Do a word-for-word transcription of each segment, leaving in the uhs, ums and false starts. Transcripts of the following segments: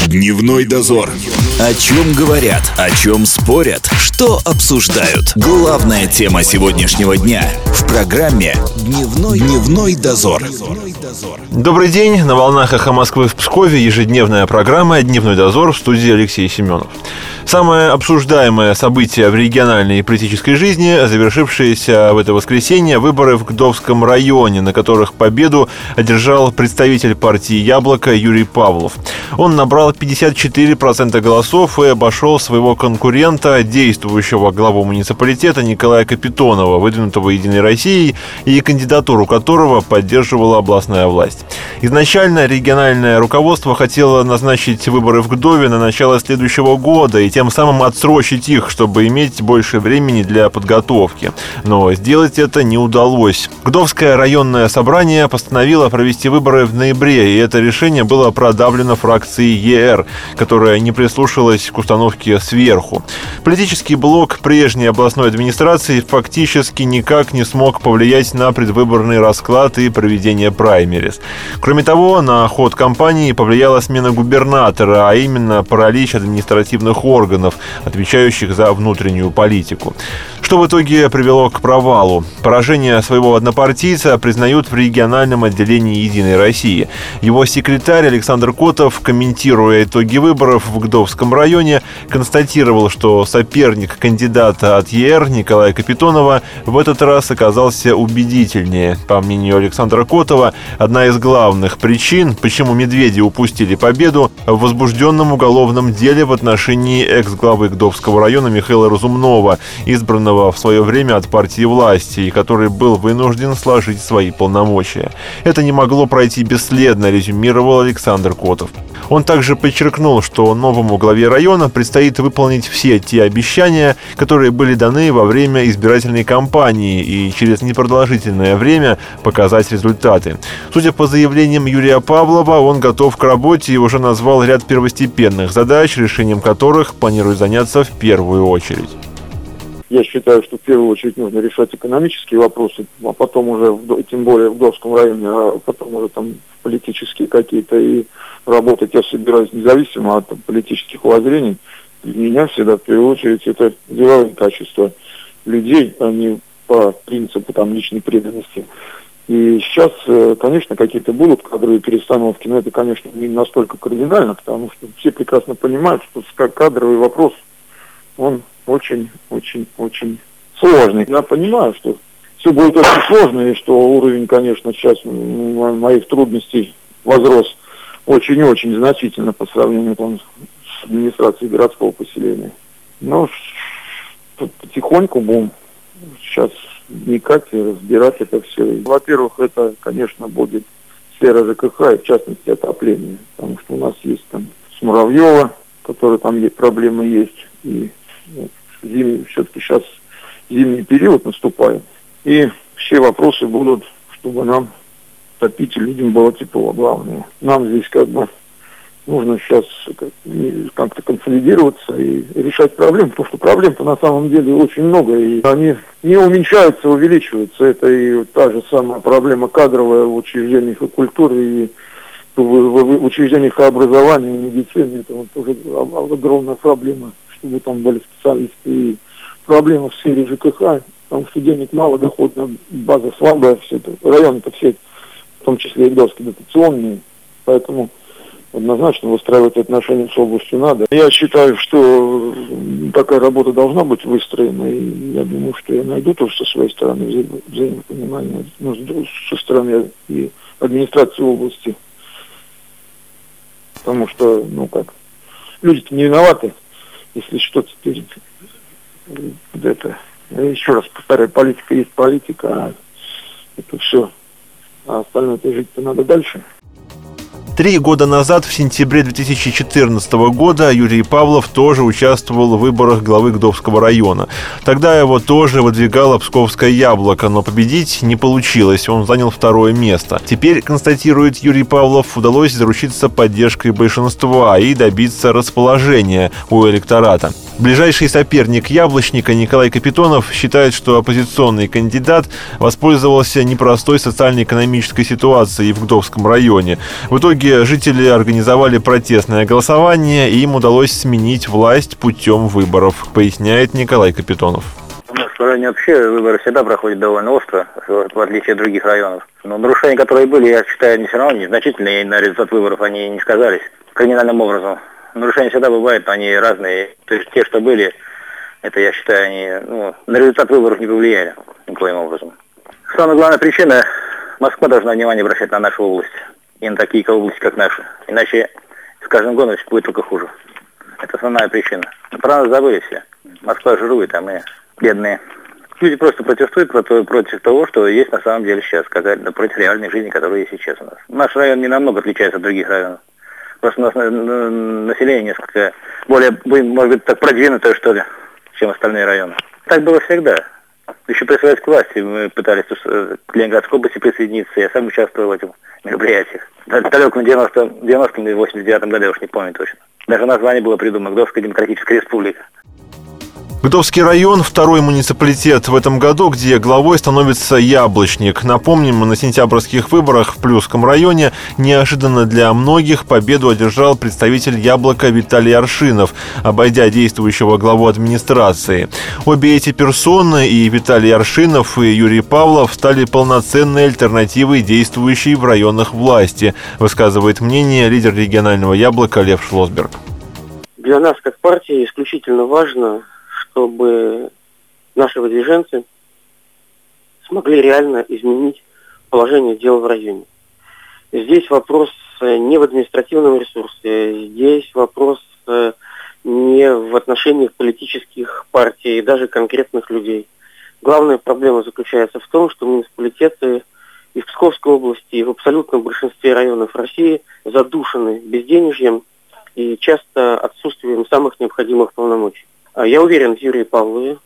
Дневной дозор. О чем говорят, о чем спорят, что обсуждают. Главная тема сегодняшнего дня в программе «Дневной, Дневной дозор». Добрый день. На волнах «Эхо Москвы» в Пскове ежедневная программа «Дневной дозор» в студии Алексей Семенов. Самое обсуждаемое событие в региональной и политической жизни, завершившиеся в это воскресенье выборы в Гдовском районе, на которых победу одержал представитель партии «Яблоко» Юрий Павлов. Он набрал пятьдесят четыре процента голосов и обошел своего конкурента, действующего главу муниципалитета Николая Капитонова, выдвинутого «Единой Россией», и кандидатуру которого поддерживала областная власть. Изначально региональное руководство хотело назначить выборы в Гдове на начало следующего года и тем самым отсрочить их, чтобы иметь больше времени для подготовки. Но сделать это не удалось. Гдовское районное собрание постановило провести выборы в ноябре, и это решение было продавлено фракцией ЕР, которая не прислушалась к установке сверху. Политический блок прежней областной администрации фактически никак не смог повлиять на предвыборный расклад и проведение праймерис. Кроме того, на ход кампании повлияла смена губернатора, а именно паралич административных органов, отвечающих за внутреннюю политику. Что в итоге привело к провалу? Поражение своего однопартийца признают в региональном отделении «Единой России». Его секретарь Александр Котов, комментируя итоги выборов в Гдовском районе, констатировал, что соперник кандидата от ЕР Николая Капитонова в этот раз оказался убедительнее. По мнению Александра Котова, одна из главных причин, почему медведи упустили победу, в возбужденном уголовном деле в отношении экс-главы Гдовского района Михаила Разумнова, избранного в свое время от партии власти, и который был вынужден сложить свои полномочия. Это не могло пройти бесследно, резюмировал Александр Котов. Он также подчеркнул, что новому главе района предстоит выполнить все те обещания, которые были даны во время избирательной кампании, и через непродолжительное время показать результаты. Судя по заявлениям Юрия Павлова, он готов к работе и уже назвал ряд первостепенных задач, решением которых планирует заняться в первую очередь. Я считаю, что в первую очередь нужно решать экономические вопросы, а потом уже, тем более в Гдовском районе, а потом уже там политические какие-то, и работать я собираюсь независимо от политических воззрений. Для меня всегда в первую очередь это деловые качества людей, а не по принципу там личной преданности. И сейчас, конечно, какие-то будут кадровые перестановки, но это, конечно, не настолько кардинально, потому что все прекрасно понимают, что кадровый вопрос, он очень-очень-очень сложный. Я понимаю, что все будет очень сложно, и что уровень, конечно, сейчас моих трудностей возрос очень-очень значительно по сравнению там, с администрацией городского поселения. Но потихоньку будем сейчас вникать и разбирать это все. Во-первых, это, конечно, будет сфера ЖКХ, и в частности отопление, потому что у нас есть там с Муравьева, который там есть, проблемы есть, и вот, зим, все-таки сейчас зимний период наступает, и все вопросы будут, чтобы нам топить, и людям было тепло. Главное, нам здесь как бы нужно сейчас как-то консолидироваться и решать проблемы, потому что проблем-то на самом деле очень много, и они не уменьшаются, увеличиваются. Это и та же самая проблема кадровая в учреждениях и культуры, и в, в, в учреждениях образования, и медицины. Это вот тоже огромная проблема, чтобы там были специалисты, и проблемы в сфере ЖКХ, потому что денег мало, доходная база слабая, все это, районы-то все, в том числе и Гдовские, дотационные, поэтому однозначно выстраивать отношения с областью надо. Я считаю, что такая работа должна быть выстроена, и я думаю, что я найду тоже со своей стороны вза- взаимопонимание со стороны и администрации области, потому что, ну как, люди-то не виноваты, если что-то теперь это, я еще раз повторяю, политика есть политика, а это все, а остальное-то жить-то надо дальше. Три года назад, в сентябре две тысячи четырнадцатого года, Юрий Павлов тоже участвовал в выборах главы Гдовского района. Тогда его тоже выдвигало Псковское Яблоко, но победить не получилось, он занял второе место. Теперь, констатирует Юрий Павлов, удалось заручиться поддержкой большинства и добиться расположения у электората. Ближайший соперник Яблочника Николай Капитонов считает, что оппозиционный кандидат воспользовался непростой социально-экономической ситуацией в Гдовском районе. В итоге жители организовали протестное голосование, и им удалось сменить власть путем выборов, поясняет Николай Капитонов. У нас в районе вообще выборы всегда проходят довольно остро, в отличие от других районов. Но нарушения, которые были, я считаю, они все равно незначительные, и на результат выборов они не сказались криминальным образом. Нарушения всегда бывают, но они разные. То есть те, что были, это, я считаю, они ну, на результат выборов не повлияли никоим образом. Самая главная причина – Москва должна внимание обращать на нашу область. И на такие области, как наши. Иначе с каждым годом будет только хуже. Это основная причина. Но про нас забыли все. Москва жирует, а мы бедные. Люди просто протестуют против того, что есть на самом деле сейчас. Против реальной жизни, которая есть сейчас у нас. Наш район не намного отличается от других районов. Просто у нас население несколько более, может быть, так продвинутое, что ли, чем остальные районы. Так было всегда. Еще при советской власти мы пытались к Ленинградской области присоединиться. Я сам участвовал в этих мероприятиях. Далеко на девяностом или восемьдесят девятом году, я уж не помню точно. Даже название было придумано «Гдовская демократическая республика». Гдовский район – второй муниципалитет в этом году, где главой становится Яблочник. Напомним, на сентябрьских выборах в Плюсском районе неожиданно для многих победу одержал представитель Яблока Виталий Аршинов, обойдя действующего главу администрации. Обе эти персоны, и Виталий Аршинов, и Юрий Павлов, стали полноценной альтернативой действующей в районах власти, высказывает мнение лидер регионального Яблока Лев Шлосберг. Для нас, как партии, исключительно важно, чтобы наши выдвиженцы смогли реально изменить положение дел в районе. Здесь вопрос не в административном ресурсе, здесь вопрос не в отношениях политических партий и даже конкретных людей. Главная проблема заключается в том, что муниципалитеты и в Псковской области, и в абсолютном большинстве районов России задушены безденежьем и часто отсутствием самых необходимых полномочий. Я уверен в Юрии Павлове.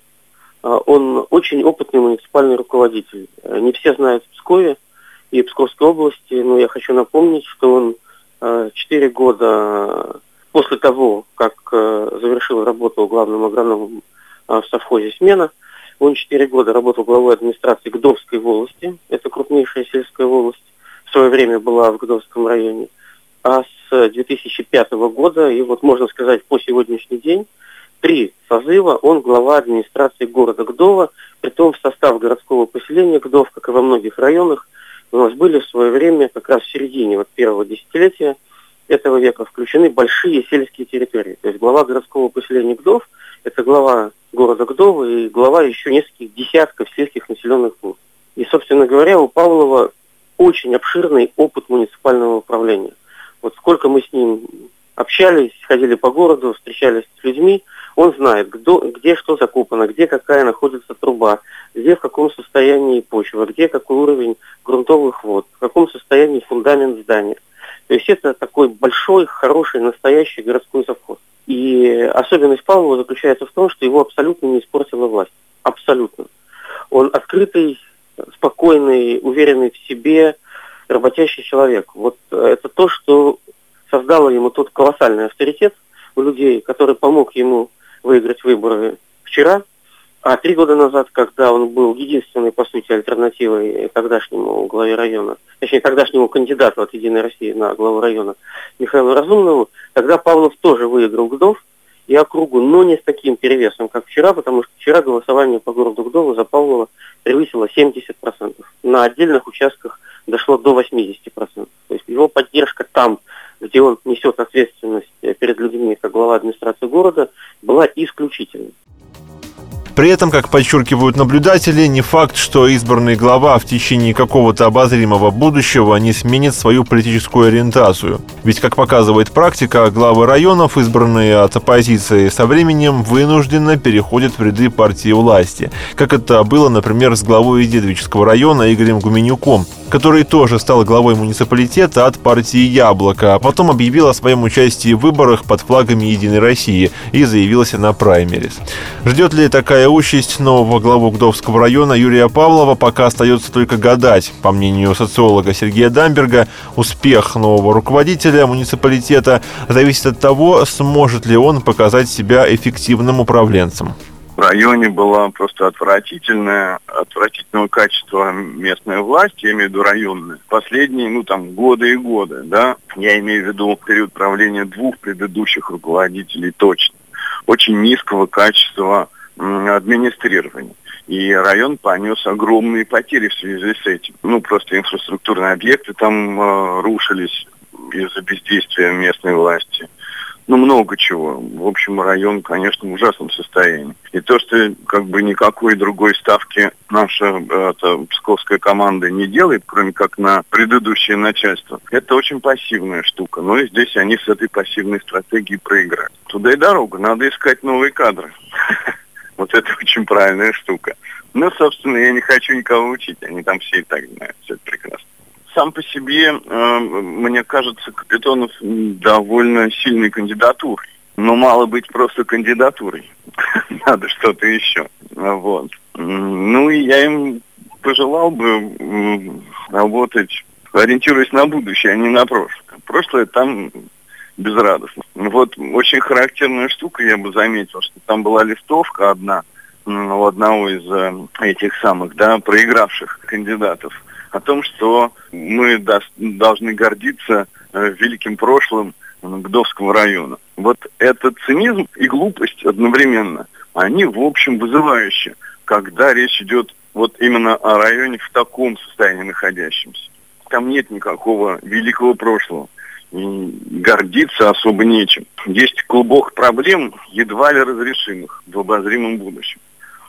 Он очень опытный муниципальный руководитель. Не все знают в Пскове и Псковской области, но я хочу напомнить, что он четыре года после того, как завершил работу главным агрономом в совхозе «Смена», он четыре года работал главой администрации Гдовской волости. Это крупнейшая сельская волость. В свое время была в Гдовском районе. А с две тысячи пятого года, и вот можно сказать по сегодняшний день, три созыва он глава администрации города Гдова, притом в состав городского поселения Гдов, как и во многих районах, у нас были в свое время, как раз в середине вот первого десятилетия этого века, включены большие сельские территории. То есть глава городского поселения Гдов – это глава города Гдова и глава еще нескольких десятков сельских населенных пунктов. И, собственно говоря, у Павлова очень обширный опыт муниципального управления. Вот сколько мы с ним общались, ходили по городу, встречались с людьми, он знает, где, где что закопано, где какая находится труба, где в каком состоянии почва, где какой уровень грунтовых вод, в каком состоянии фундамент здания. То есть это такой большой, хороший, настоящий городской совхоз. И особенность Павлова заключается в том, что его абсолютно не испортила власть. Абсолютно. Он открытый, спокойный, уверенный в себе, работящий человек. Вот это то, что создало ему тот колоссальный авторитет у людей, который помог ему выиграть выборы вчера, а три года назад, когда он был единственной, по сути, альтернативой тогдашнему главе района, точнее, тогдашнему кандидату от «Единой России» на главу района Михаилу Разумнову, тогда Павлов тоже выиграл Гдов и округу, но не с таким перевесом, как вчера, потому что вчера голосование по городу Гдову за Павлова превысило семьдесят процентов. На отдельных участках дошло до восемьдесят процентов. То есть его поддержка там, где он несет ответственность перед людьми как глава администрации города, была исключительной. При этом, как подчеркивают наблюдатели, не факт, что избранный глава в течение какого-то обозримого будущего не сменит свою политическую ориентацию. Ведь, как показывает практика, главы районов, избранные от оппозиции, со временем вынужденно переходят в ряды партии власти. Как это было, например, с главой Дедовического района Игорем Гуменюком, который тоже стал главой муниципалитета от партии «Яблоко», а потом объявил о своем участии в выборах под флагами «Единой России» и заявился на праймерис. Ждет ли такая Какая участь нового главу Гдовского района Юрия Павлова, пока остается только гадать. По мнению социолога Сергея Дамберга, успех нового руководителя муниципалитета зависит от того, сможет ли он показать себя эффективным управленцем. В районе была просто отвратительная, отвратительного качества местная власть, я имею в виду районная. Последние, ну там, годы и годы, да, я имею в виду период правления двух предыдущих руководителей точно. Очень низкого качества м, администрирования. И район понес огромные потери в связи с этим. Ну, просто инфраструктурные объекты там э, рушились из-за бездействия местной власти. Ну, много чего. В общем, район, конечно, в ужасном состоянии. И то, что как бы никакой другой ставки наша это, псковская команда не делает, кроме как на предыдущее начальство, это очень пассивная штука. Но и здесь они с этой пассивной стратегией проиграли. Туда и дорога. Надо искать новые кадры. Вот это очень правильная штука. Ну, собственно, я не хочу никого учить. Они там все и так знают. Все это прекрасно. Сам по себе, э, мне кажется, Капитонов довольно сильной кандидатурой. Но мало быть просто кандидатурой. Надо что-то еще. Вот. Ну и я им пожелал бы работать, ориентируясь на будущее, а не на прошлое. Прошлое там безрадостно. Вот очень характерная штука, я бы заметил, что там была листовка одна у одного из этих самых, да, проигравших кандидатов, о том, что мы до, должны гордиться э, великим прошлым Гдовского района. Вот этот цинизм и глупость одновременно, они, в общем, вызывающие, когда речь идет вот именно о районе в таком состоянии находящемся. Там нет никакого великого прошлого. И гордиться особо нечем. Есть клубок проблем, едва ли разрешимых в обозримом будущем.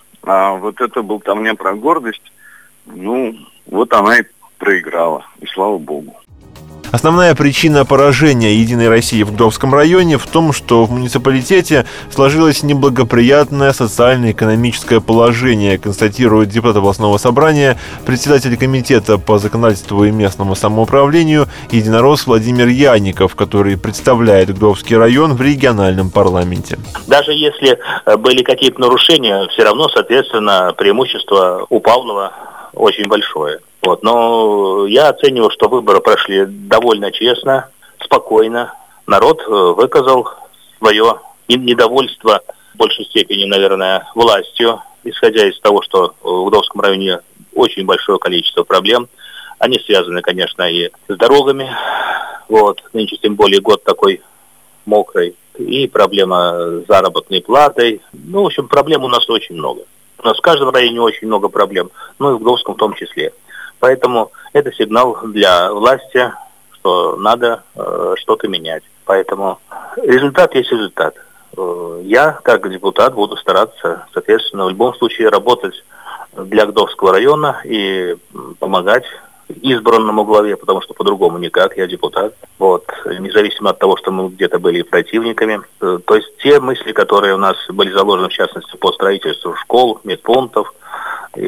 А вот это болтовня про гордость, ну... Вот она и проиграла, и слава богу. Основная причина поражения «Единой России» в Гдовском районе в том, что в муниципалитете сложилось неблагоприятное социально-экономическое положение, констатирует депутат областного собрания, председатель комитета по законодательству и местному самоуправлению единорос Владимир Яников, который представляет Гдовский район в региональном парламенте. Даже если были какие-то нарушения, все равно, соответственно, преимущество у Павлова очень большое. Вот. Но я оцениваю, что выборы прошли довольно честно, спокойно. Народ выказал свое недовольство в большей степени, наверное, властью, исходя из того, что в Гдовском районе очень большое количество проблем. Они связаны, конечно, и с дорогами. Вот. Нынче тем более год такой мокрый. И проблема с заработной платой. Ну, в общем, проблем у нас очень много. У нас в каждом районе очень много проблем, ну и в Гдовском в том числе. Поэтому это сигнал для власти, что надо э, что-то менять. Поэтому результат есть результат. Э, я, как депутат, буду стараться, соответственно, в любом случае работать для Гдовского района и помогать избранному главе, потому что по-другому никак, я депутат. Вот, независимо от того, что мы где-то были противниками. То есть те мысли, которые у нас были заложены, в частности, по строительству школ, медпунктов, и,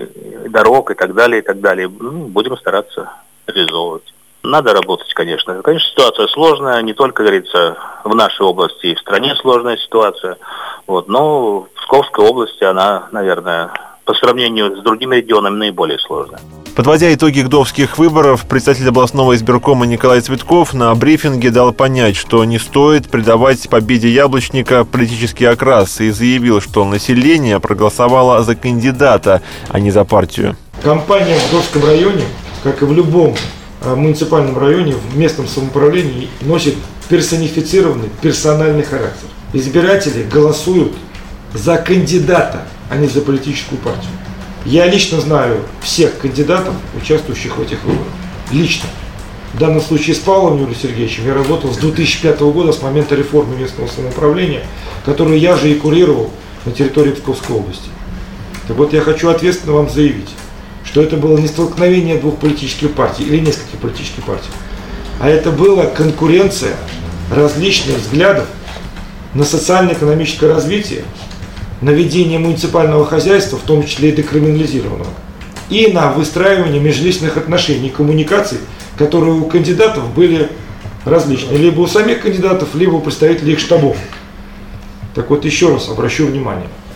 и дорог и так далее, и так далее, ну, будем стараться реализовывать. Надо работать, конечно. Конечно, ситуация сложная, не только, говорится, в нашей области, и в стране сложная ситуация. Вот, но в Псковской области она, наверное, по сравнению с другими регионами наиболее сложная. Подводя итоги гдовских выборов, председатель областного избиркома Николай Цветков на брифинге дал понять, что не стоит придавать победе Яблочника политический окрас, и заявил, что население проголосовало за кандидата, а не за партию. Кампания в Гдовском районе, как и в любом муниципальном районе, в местном самоуправлении, носит персонифицированный, персональный характер. Избиратели голосуют за кандидата, а не за политическую партию. Я лично знаю всех кандидатов, участвующих в этих выборах. Лично. В данном случае с Павлом Юрием Сергеевичем я работал с две тысячи пятого года, с момента реформы местного самоуправления, которую я же и курировал на территории Псковской области. Так вот, я хочу ответственно вам заявить, что это было не столкновение двух политических партий или нескольких политических партий, а это была конкуренция различных взглядов на социально-экономическое развитие, на ведение муниципального хозяйства, в том числе и декриминализированного, и на выстраивание межличных отношений и коммуникаций, которые у кандидатов были различные. Либо у самих кандидатов, либо у представителей их штабов. Так вот, еще раз обращу внимание.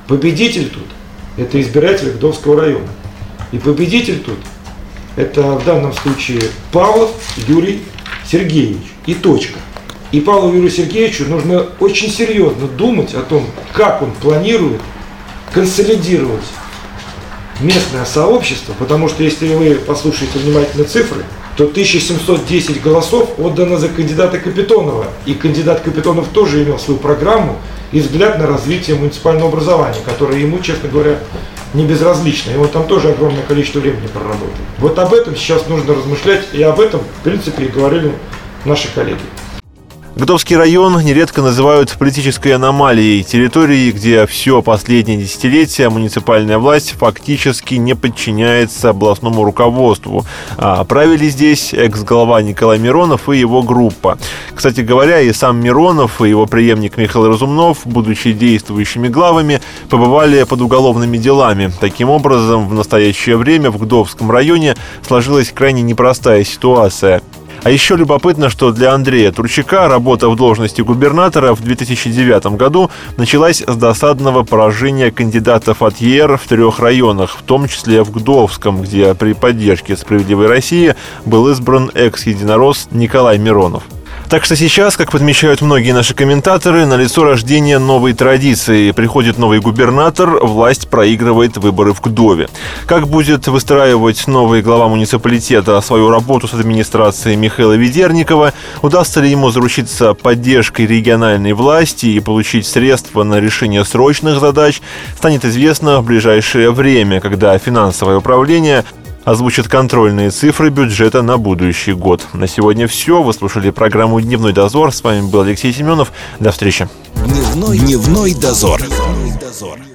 Победитель тут – это избиратель Гдовского района. И победитель тут – это в данном случае Павлов Юрий Сергеевич. И точка. И Павлу Юрию Сергеевичу нужно очень серьезно думать о том, как он планирует консолидировать местное сообщество, потому что если вы послушаете внимательно цифры, то тысяча семьсот десять голосов отдано за кандидата Капитонова. И кандидат Капитонов тоже имел свою программу и взгляд на развитие муниципального образования, которое ему, честно говоря, не безразлично. И он там тоже огромное количество времени проработал. Вот об этом сейчас нужно размышлять, и об этом, в принципе, и говорили наши коллеги. Гдовский район нередко называют политической аномалией, территорией, где все последнее десятилетие муниципальная власть фактически не подчиняется областному руководству. А правили здесь экс-глава Николай Миронов и его группа. Кстати говоря, и сам Миронов, и его преемник Михаил Разумнов, будучи действующими главами, побывали под уголовными делами. Таким образом, в настоящее время в Гдовском районе сложилась крайне непростая ситуация. А еще любопытно, что для Андрея Турчака работа в должности губернатора в две тысячи девятом году началась с досадного поражения кандидатов от Е Р в трех районах, в том числе в Гдовском, где при поддержке «Справедливой России» был избран экс-единорос Николай Миронов. Так что сейчас, как подмечают многие наши комментаторы, налицо рождение новой традиции. Приходит новый губернатор, власть проигрывает выборы в Гдове. Как будет выстраивать новый глава муниципалитета свою работу с администрацией Михаила Ведерникова, удастся ли ему заручиться поддержкой региональной власти и получить средства на решение срочных задач, станет известно в ближайшее время, когда финансовое управление озвучит контрольные цифры бюджета на будущий год. На сегодня все. Вы слушали программу «Дневной дозор». С вами был Алексей Семенов. До встречи. Дневной, Дневной дозор. Дневной дозор.